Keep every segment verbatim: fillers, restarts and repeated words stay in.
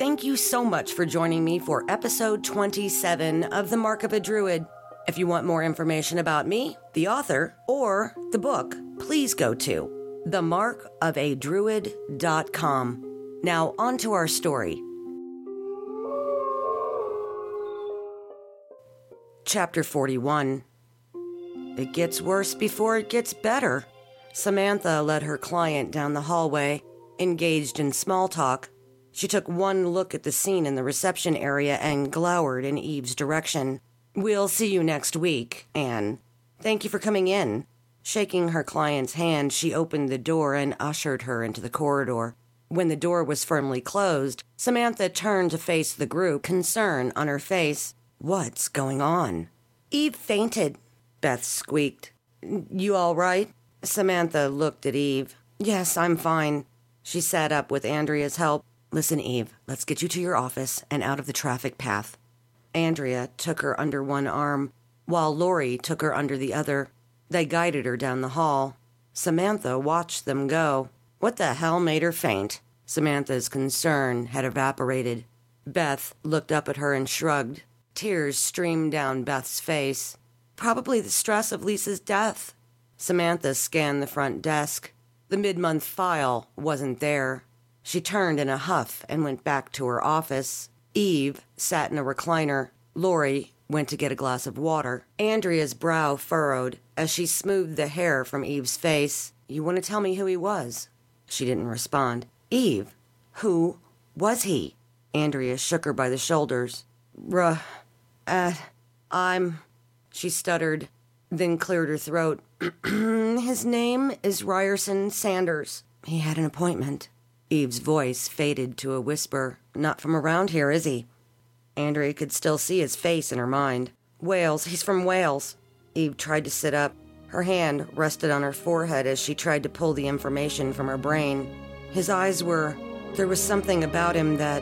thank you so much for joining me for episode twenty-seven of The Mark of a Druid. If you want more information about me, the author, or the book, please go to the mark of a druid dot com. Now, on to our story. Chapter forty-one. It gets worse before it gets better. Samantha led her client down the hallway, engaged in small talk. She took one look at the scene in the reception area and glowered in Eve's direction. "We'll see you next week, Anne. Thank you for coming in." Shaking her client's hand, she opened the door and ushered her into the corridor. When the door was firmly closed, Samantha turned to face the group, concern on her face. "What's going on?" "Eve fainted," Beth squeaked. "You all right?" Samantha looked at Eve. "Yes, I'm fine." She sat up with Andrea's help. "Listen, Eve, let's get you to your office and out of the traffic path." Andrea took her under one arm, while Lori took her under the other. They guided her down the hall. Samantha watched them go. What the hell made her faint? Samantha's concern had evaporated. Beth looked up at her and shrugged. Tears streamed down Beth's face. "Probably the stress of Lisa's death." Samantha scanned the front desk. The mid-month file wasn't there. She turned in a huff and went back to her office. Eve sat in a recliner. Lori went to get a glass of water. Andrea's brow furrowed as she smoothed the hair from Eve's face. "You want to tell me who he was?" She didn't respond. "Eve, who was he?" Andrea shook her by the shoulders. Ruh, uh, I'm... She stuttered, then cleared her throat. "His name is Ryerson Sanders. He had an appointment." Eve's voice faded to a whisper. "Not from around here, is he?" Andrea could still see his face in her mind. "Wales. He's from Wales." Eve tried to sit up. Her hand rested on her forehead as she tried to pull the information from her brain. His eyes were... There was something about him that...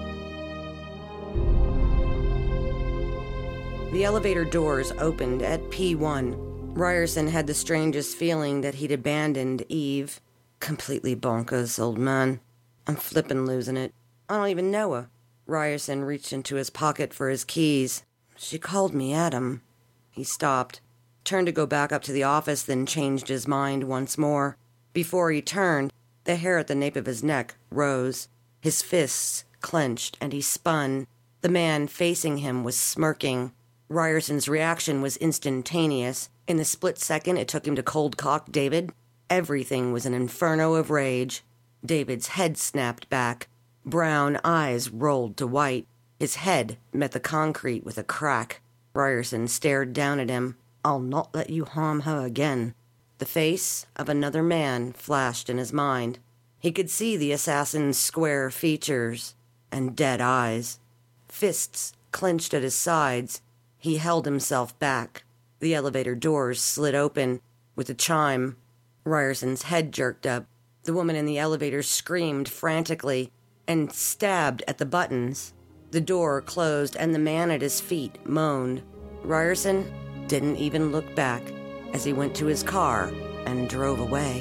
The elevator doors opened at P one. Ryerson had the strangest feeling that he'd abandoned Eve. "Completely bonkers, old man. I'm flippin' losing it. I don't even know her." Ryerson reached into his pocket for his keys. "She called me Adam." He stopped, turned to go back up to the office, then changed his mind once more. Before he turned, the hair at the nape of his neck rose. His fists clenched, and he spun. The man facing him was smirking. Ryerson's reaction was instantaneous. In the split second it took him to cold-cock David, everything was an inferno of rage. David's head snapped back. Brown eyes rolled to white. His head met the concrete with a crack. Ryerson stared down at him. "I'll not let you harm her again." The face of another man flashed in his mind. He could see the assassin's square features and dead eyes. Fists clenched at his sides. He held himself back. The elevator doors slid open. With a chime, Ryerson's head jerked up. The woman in the elevator screamed frantically and stabbed at the buttons. The door closed and the man at his feet moaned. Ryerson didn't even look back as he went to his car and drove away.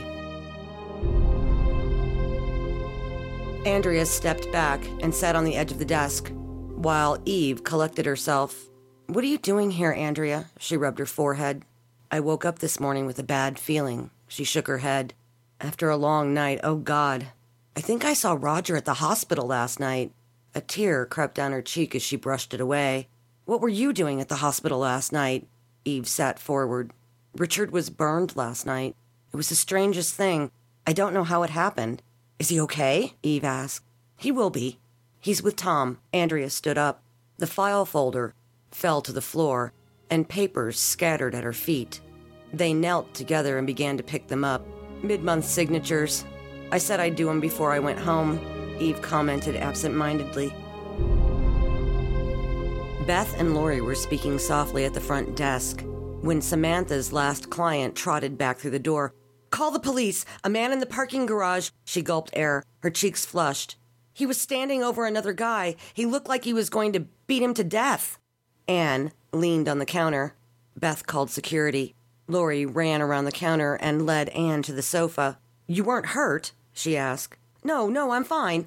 Andrea stepped back and sat on the edge of the desk, while Eve collected herself. "What are you doing here, Andrea?" She rubbed her forehead. "I woke up this morning with a bad feeling." She shook her head. "After a long night, oh God. I think I saw Roger at the hospital last night." A tear crept down her cheek as she brushed it away. "What were you doing at the hospital last night?" Eve sat forward. "Richard was burned last night. It was the strangest thing. I don't know how it happened." "Is he okay?" Eve asked. "He will be. He's with Tom." Andrea stood up. The file folder fell to the floor, and papers scattered at her feet. They knelt together and began to pick them up. "Mid-month signatures. I said I'd do them before I went home," Eve commented absent-mindedly. Beth and Lori were speaking softly at the front desk when Samantha's last client trotted back through the door. "Call the police! A man in the parking garage!" She gulped air, her cheeks flushed. "He was standing over another guy. He looked like he was going to beat him to death." Anne leaned on the counter. Beth called security. Lori ran around the counter and led Anne to the sofa. "You weren't hurt?" she asked. "No, no, I'm fine.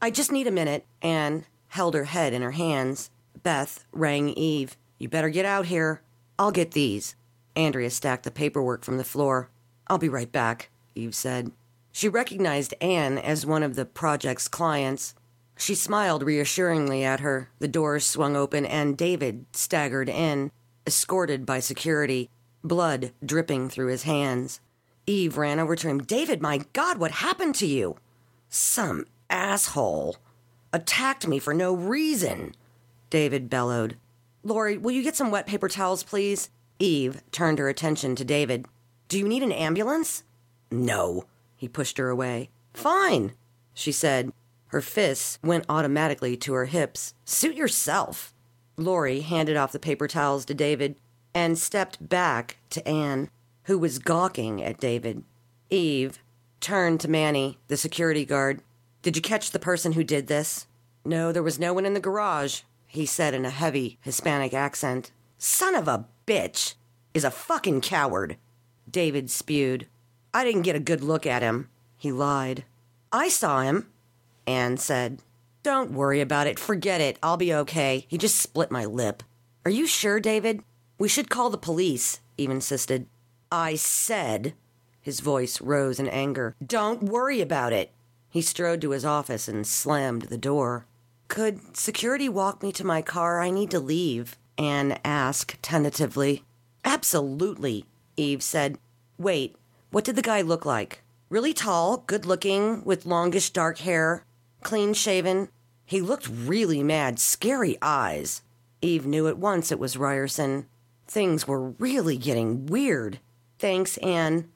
I just need a minute. Anne held her head in her hands. Beth rang Eve. You better get out here. I'll get these. Andrea stacked the paperwork from the floor. I'll be right back, Eve said. She recognized Anne as one of the project's clients. She smiled reassuringly at her. The doors swung open and David staggered in, escorted by security, blood dripping through his hands. Eve ran over to him. David, my God, what happened to you? Some asshole attacked me for no reason, David bellowed. Lori, will you get some wet paper towels, please? Eve turned her attention to David. Do you need an ambulance? No. He pushed her away. Fine, she said. Her fists went automatically to her hips. Suit yourself. Lori handed off the paper towels to David and stepped back to Anne, who was gawking at David. Eve turned to Manny, the security guard. Did you catch the person who did this? No, there was no one in the garage, he said in a heavy Hispanic accent. Son of a bitch is a fucking coward. David spewed. I didn't get a good look at him. He lied. I saw him, Anne said. Don't worry about it. Forget it. I'll be okay. He just split my lip. Are you sure, David? We should call the police, Eve insisted. I said. His voice rose in anger. Don't worry about it. He strode to his office and slammed the door. Could security walk me to my car? I need to leave, Anne asked tentatively. Absolutely, Eve said. Wait, what did the guy look like? Really tall, good-looking, with longish dark hair, clean-shaven. He looked really mad, scary eyes. Eve knew at once it was Ryerson. Things were really getting weird. Thanks, Anne.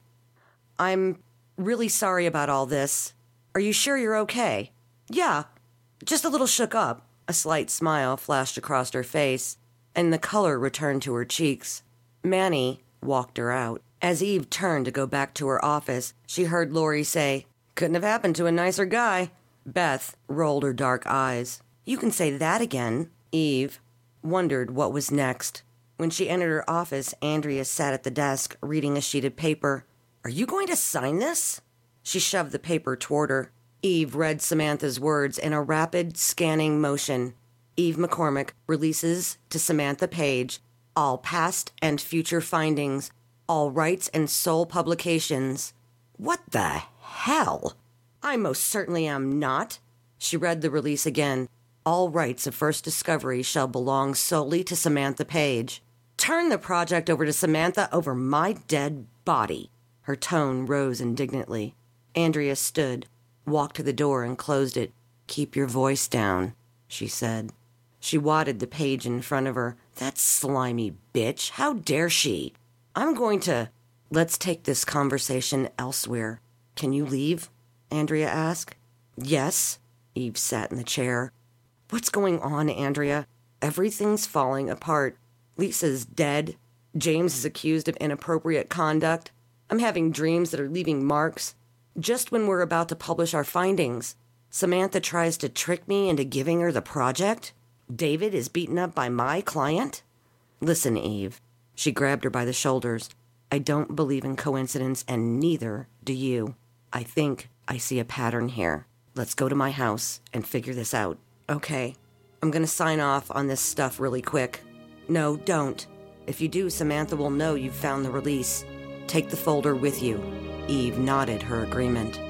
I'm really sorry about all this. Are you sure you're okay? Yeah, just a little shook up. A slight smile flashed across her face, and the color returned to her cheeks. Manny walked her out. As Eve turned to go back to her office, she heard Lori say, Couldn't have happened to a nicer guy. Beth rolled her dark eyes. You can say that again. Eve wondered what was next. When she entered her office, Andrea sat at the desk, reading a sheet of paper. Are you going to sign this? She shoved the paper toward her. Eve read Samantha's words in a rapid, scanning motion. Eve McCormick releases to Samantha Page all past and future findings, all rights and sole publications. What the hell? I most certainly am not. She read the release again. All rights of first discovery shall belong solely to Samantha Page. Turn the project over to Samantha over my dead body. Her tone rose indignantly. Andrea stood, walked to the door and closed it. Keep your voice down, she said. She wadded the page in front of her. That slimy bitch. How dare she? I'm going to... Let's take this conversation elsewhere. Can you leave? Andrea asked. Yes. Eve sat in the chair. What's going on, Andrea? Everything's falling apart. Lisa's dead. James is accused of inappropriate conduct. I'm having dreams that are leaving marks. Just when we're about to publish our findings, Samantha tries to trick me into giving her the project. David is beaten up by my client. Listen, Eve. She grabbed her by the shoulders. I don't believe in coincidence, and neither do you. I think I see a pattern here. Let's go to my house and figure this out. Okay, I'm going to sign off on this stuff really quick. No, don't. If you do, Samantha will know you've found the release. Take the folder with you. Eve nodded her agreement.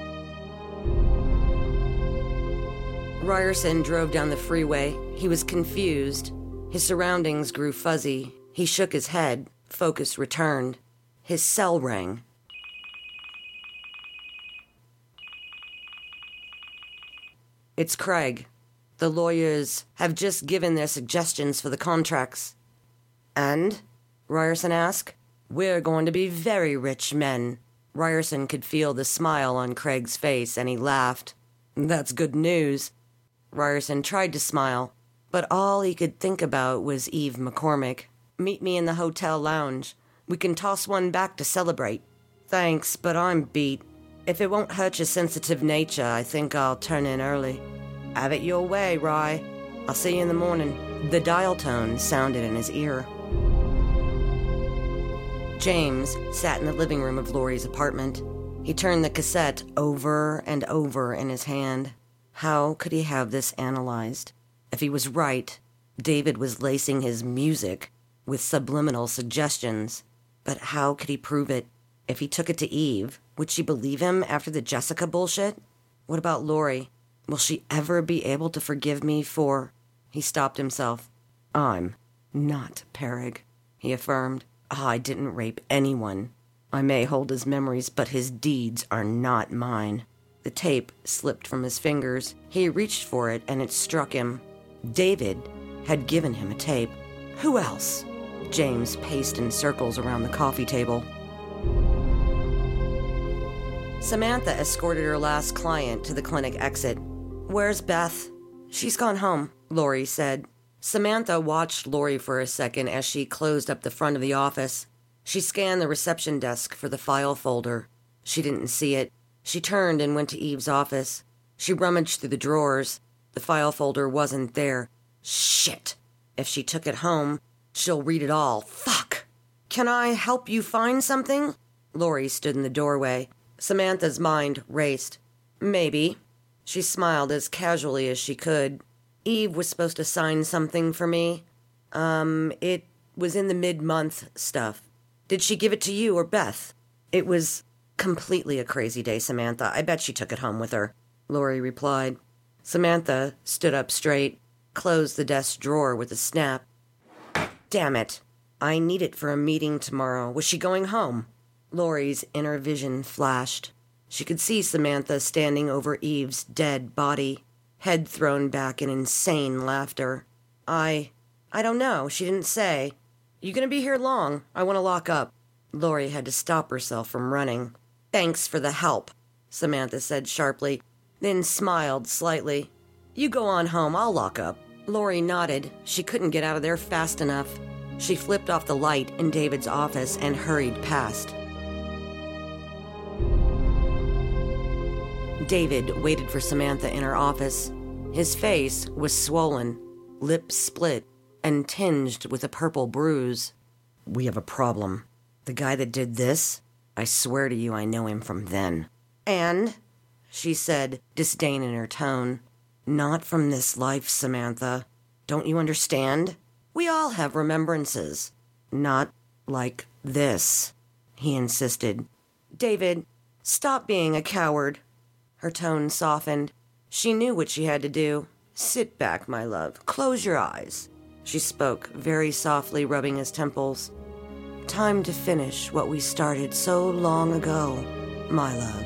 Ryerson drove down the freeway. He was confused. His surroundings grew fuzzy. He shook his head. Focus returned. His cell rang. It's Craig. The lawyers have just given their suggestions for the contracts. And? Ryerson asked. We're going to be very rich men. Ryerson could feel the smile on Craig's face, and he laughed. That's good news. Ryerson tried to smile, but all he could think about was Eve McCormick. Meet me in the hotel lounge. We can toss one back to celebrate. Thanks, but I'm beat. If it won't hurt your sensitive nature, I think I'll turn in early. Have it your way, Rye. I'll see you in the morning. The dial tone sounded in his ear. James sat in the living room of Lori's apartment. He turned the cassette over and over in his hand. How could he have this analyzed? If he was right, David was lacing his music with subliminal suggestions. But how could he prove it? If he took it to Eve, would she believe him after the Jessica bullshit? What about Lori? Will she ever be able to forgive me for... He stopped himself. I'm not Perig, he affirmed. I didn't rape anyone. I may hold his memories, but his deeds are not mine. The tape slipped from his fingers. He reached for it, and it struck him. David had given him a tape. Who else? James paced in circles around the coffee table. Samantha escorted her last client to the clinic exit. Where's Beth? She's gone home, Lori said. Samantha watched Lori for a second as she closed up the front of the office. She scanned the reception desk for the file folder. She didn't see it. She turned and went to Eve's office. She rummaged through the drawers. The file folder wasn't there. Shit. If she took it home, she'll read it all. Fuck. Can I help you find something? Lori stood in the doorway. Samantha's mind raced. Maybe. She smiled as casually as she could. Eve was supposed to sign something for me. Um, it was in the mid-month stuff. Did she give it to you or Beth? It was completely a crazy day, Samantha. I bet she took it home with her, Lori replied. Samantha stood up straight, closed the desk drawer with a snap. Damn it. I need it for a meeting tomorrow. Was she going home? Lori's inner vision flashed. She could see Samantha standing over Eve's dead body, head thrown back in insane laughter. I... I don't know. She didn't say. You gonna be here long? I want to lock up. Lori had to stop herself from running. Thanks for the help, Samantha said sharply, then smiled slightly. You go on home. I'll lock up. Lori nodded. She couldn't get out of there fast enough. She flipped off the light in David's office and hurried past. David waited for Samantha in her office. His face was swollen, lips split, and tinged with a purple bruise. We have a problem. The guy that did this, I swear to you I know him from then. And, she said, disdain in her tone, not from this life, Samantha. Don't you understand? We all have remembrances. Not like this, he insisted. David, stop being a coward. Her tone softened. She knew what she had to do. Sit back, my love. Close your eyes. She spoke, very softly rubbing his temples. Time to finish what we started so long ago, my love.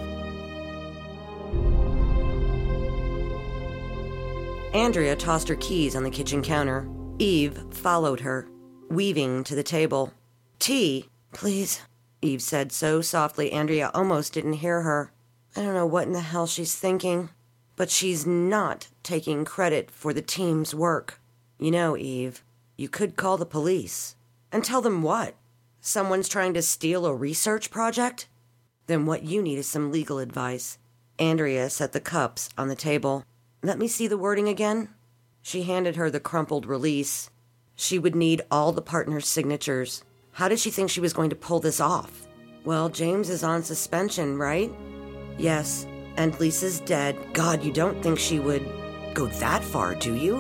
Andrea tossed her keys on the kitchen counter. Eve followed her, weaving to the table. Tea, please, Eve said so softly Andrea almost didn't hear her. I don't know what in the hell she's thinking, but she's not taking credit for the team's work. You know, Eve, you could call the police. And tell them what? Someone's trying to steal a research project? Then what you need is some legal advice. Andrea set the cups on the table. Let me see the wording again. She handed her the crumpled release. She would need all the partners' signatures. How did she think she was going to pull this off? Well, James is on suspension, right? Yes, and Lisa's dead. God, you don't think she would go that far, do you?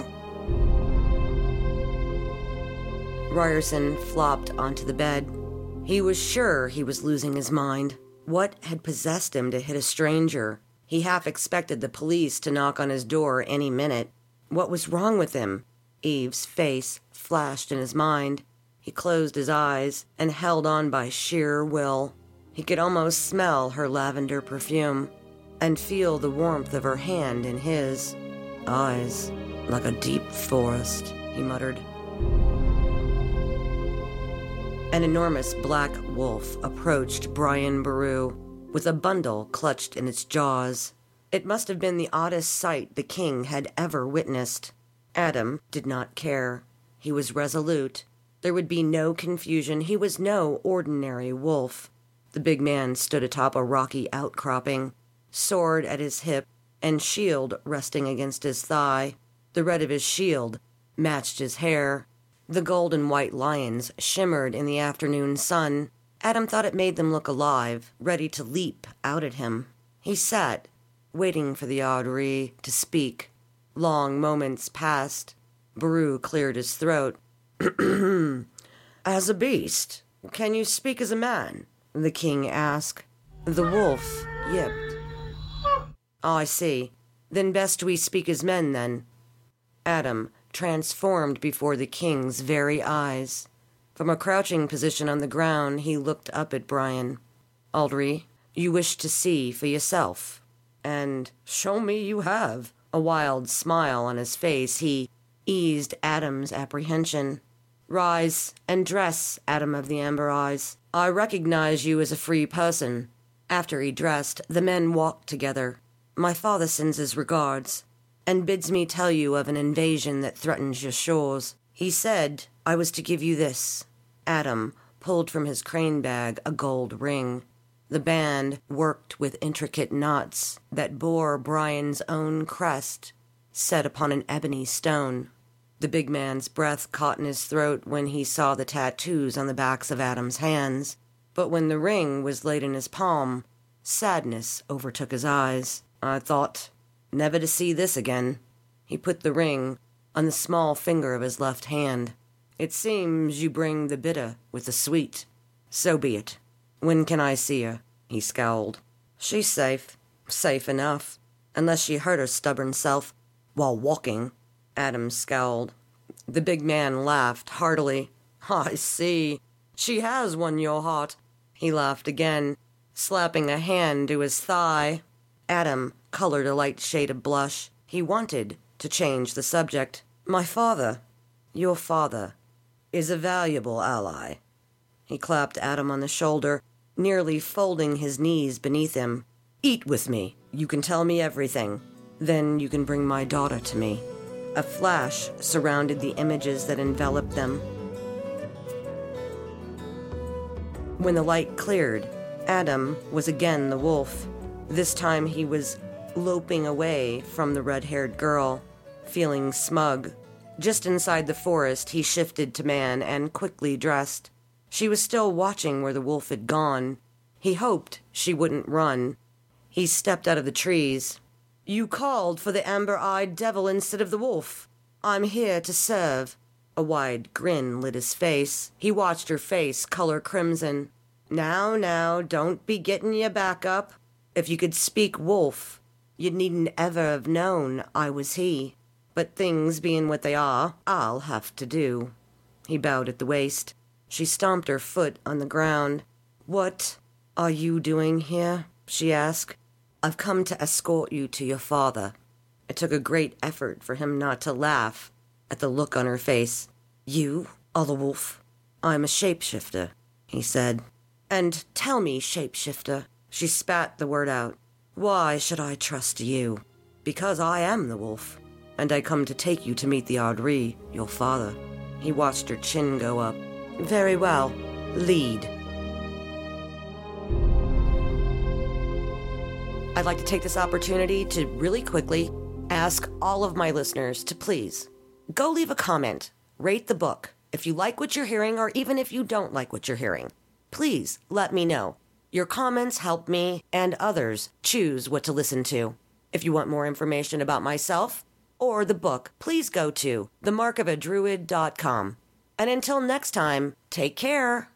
Ryerson flopped onto the bed. He was sure he was losing his mind. What had possessed him to hit a stranger? He half expected the police to knock on his door any minute. What was wrong with him? Eve's face flashed in his mind. He closed his eyes and held on by sheer will. He could almost smell her lavender perfume and feel the warmth of her hand in his. Eyes like a deep forest, he muttered. An enormous black wolf approached Brian Boru with a bundle clutched in its jaws. It must have been the oddest sight the king had ever witnessed. Adam did not care. He was resolute. There would be no confusion. He was no ordinary wolf. The big man stood atop a rocky outcropping, sword at his hip and shield resting against his thigh. The red of his shield matched his hair. The gold and white lions shimmered in the afternoon sun. Adam thought it made them look alive, ready to leap out at him. He sat, waiting for the Audrey to speak. Long moments passed. Baru cleared his throat. As a beast, can you speak as a man? The king asked. The wolf yipped. Oh, I see. Then best we speak as men, then. Adam transformed before the king's very eyes. From a crouching position on the ground, he looked up at Brian. Audrey, you wish to see for yourself. And show me you have. A wild smile on his face, he eased Adam's apprehension. Rise and dress, Adam of the Amber Eyes. I recognize you as a free person. After he dressed, the men walked together. My father sends his regards, and bids me tell you of an invasion that threatens your shores. He said I was to give you this. Adam pulled from his crane bag a gold ring. The band worked with intricate knots that bore Brian's own crest, set upon an ebony stone. The big man's breath caught in his throat when he saw the tattoos on the backs of Adam's hands, but when the ring was laid in his palm, sadness overtook his eyes. I thought, never to see this again. He put the ring on the small finger of his left hand. It seems you bring the bitter with the sweet. So be it. When can I see her? He scowled. She's safe. Safe enough. Unless she hurt her stubborn self while walking. Adam scowled. The big man laughed heartily. I see. She has won your heart. He laughed again, slapping a hand to his thigh. Adam colored a light shade of blush. He wanted to change the subject. My father, your father, is a valuable ally. He clapped Adam on the shoulder, nearly folding his knees beneath him. Eat with me. You can tell me everything. Then you can bring my daughter to me. A flash surrounded the images that enveloped them. When the light cleared, Adam was again the wolf. This time he was loping away from the red-haired girl, feeling smug. Just inside the forest, he shifted to man and quickly dressed. She was still watching where the wolf had gone. He hoped she wouldn't run. He stepped out of the trees. You called for the amber-eyed devil instead of the wolf. I'm here to serve. A wide grin lit his face. He watched her face color crimson. Now, now, don't be getting your back up. If you could speak wolf, you needn't ever have known I was he. But things being what they are, I'll have to do. He bowed at the waist. She stomped her foot on the ground. What are you doing here? She asked. I've come to escort you to your father. It took a great effort for him not to laugh at the look on her face. You are the wolf. I'm a shapeshifter, he said. And tell me, shapeshifter. She spat the word out. Why should I trust you? Because I am the wolf, and I come to take you to meet the Audrey, your father. He watched her chin go up. Very well. Lead. I'd like to take this opportunity to really quickly ask all of my listeners to please go leave a comment, rate the book. If you like what you're hearing, or even if you don't like what you're hearing, please let me know. Your comments help me and others choose what to listen to. If you want more information about myself or the book, please go to the mark of a druid dot com. And until next time, take care.